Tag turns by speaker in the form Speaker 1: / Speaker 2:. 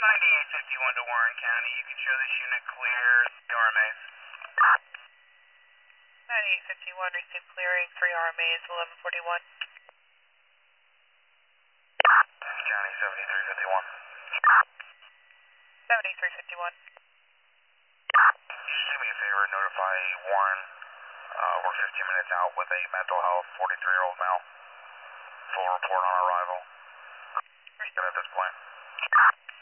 Speaker 1: 9851 to Warren County. You can show this unit clear, the RMAs.
Speaker 2: 9851, received clearing, 3 RMAs, 1141.
Speaker 1: County 7351.
Speaker 2: 7351.
Speaker 1: Just do me a favor, notify Warren. We're 15 minutes out with a mental health 43-year-old male. Full report on arrival. Good at this point.